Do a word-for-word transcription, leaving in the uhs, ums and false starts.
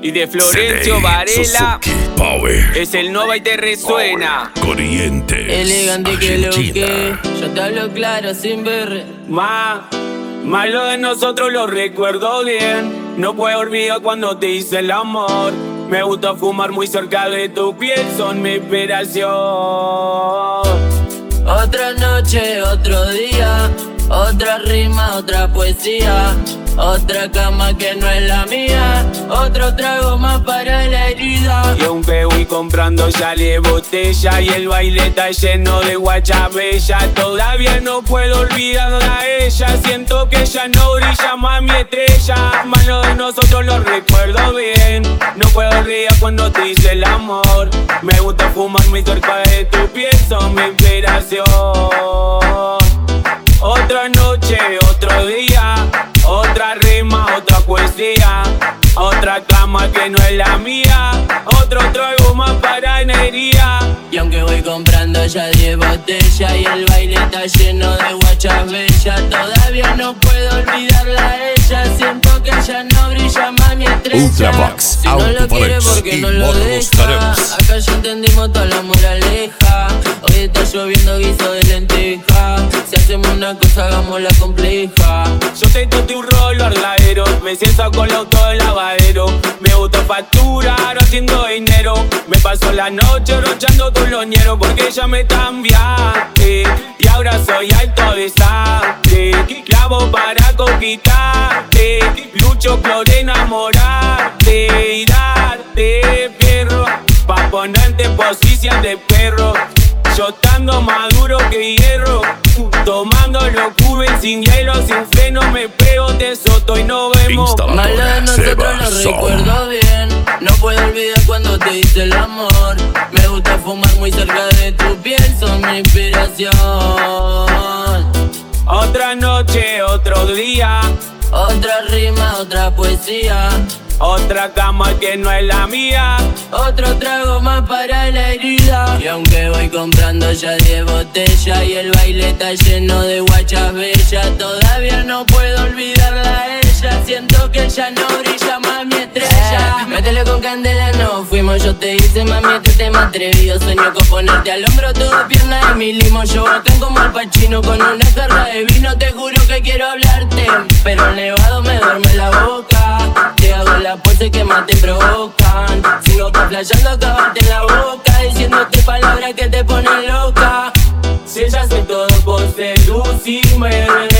Y de Florencio Varela es el Nova y te resuena. Corrientes, elegante que lo que yo te hablo claro sin ver. Ma, más lo de nosotros lo recuerdo bien. No puedo olvidar cuando te hice el amor. Me gusta fumar muy cerca de tu piel, son mi inspiración. Otra noche, otro día, otra rima, otra poesía, otra cama que no es la mía, otro trago más para la herida. Y aunque voy comprando ya le botella y el baile está lleno de guachas bellas, todavía no puedo olvidarla a ella. Siento que ella no brilla más mi estrella. Más lo de nosotros lo recuerdo bien. No puedo olvidar cuando te hice el amor. Me gusta fumar muy cerca de tu piel, son mi inspiración. Otra noche, otro día, otra rima, otra poesía, otra cama que no es la mía, otro trago más para energía. Y aunque voy comprando ya diez botellas y el baile está lleno de guachas bellas, todavía no puedo olvidarla a ella. Siento que ella no brilla más mi estrella. Ultravox, si no lo quiere porque no lo deja. Acá ya entendimos toda la moraleja. Hoy está lloviendo guiso de lenteja. Si hacemos una cosa hagámosla compleja. Yo te tote un rolo arladero, me siento con el auto del lavadero. Me gusta facturar haciendo dinero. Me paso la noche rochando tus loñeros porque ya me cambiaste y ahora soy alto desastre. Clavo para conquistarte, lucho por enamorarte y darte perro, pa' ponerte en posición de perro. Yo estando más duro que hierro, tomando locura sin hielo, sin freno, me pego, te soto y nos vemos. Malo de nosotros lo recuerdo bien. No puedo olvidar cuando te hice el amor. Me gusta fumar muy cerca de tu piel, son mi inspiración. Otra noche, otro día, otra rima, otra poesía, otra cama que no es la mía, otro trago más para la herida. Y aunque voy comprando ya diez botellas y el baile está lleno de guachas bellas, todavía no puedo olvidarla a ella. Siento que ella no brilla más mi estrella. Métele con candela, no fuimos, yo te hice mami, este tema atrevido. Sueño con ponerte al hombro, todo pierna de mi limo. Yo botón como al Pacino con una jarra de vino. Te juro que quiero hablarte, pero el nevado me duerme la boca. Te hago la pose que más te provocan. Sigo flasheando, acabarte en la boca, diciéndote palabras que te ponen loca. Si ella hace todo por seducirme,